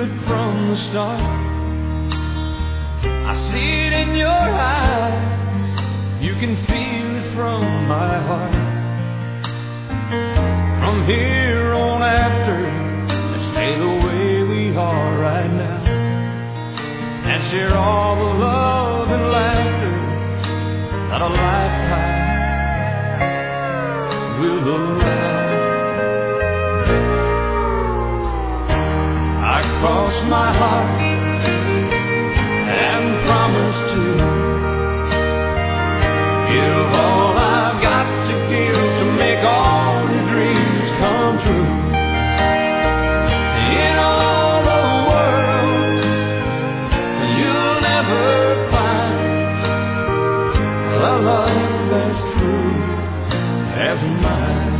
it from the start. I see it in your eyes, you can feel it from my heart. From here on after, let's stay the way we are right now, and share all the love and laughter that a lifetime will allow. I cross my heart and promise to give all I've got to give to make all your dreams come true. In all the world, you'll never find a love that's true as mine.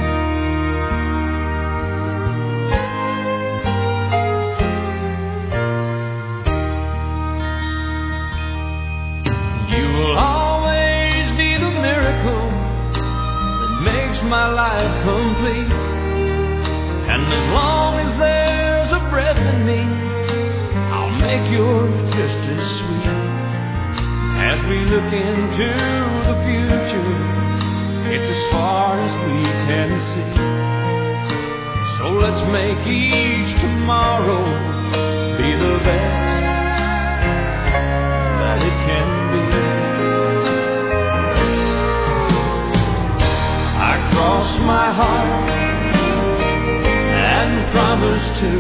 You will always be the miracle that makes my life complete. And as long as there's a breath in me, I'll make yours just as sweet. As we look into the future, it's as far as we can see. So let's make each tomorrow be the best that it can be. I cross my heart and promise to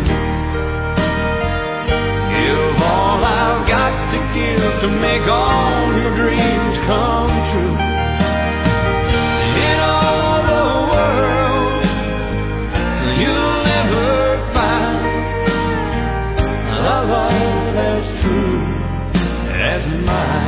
give all I've got to give to make all your dreams come true. In all the world, you'll never find a love as true as mine.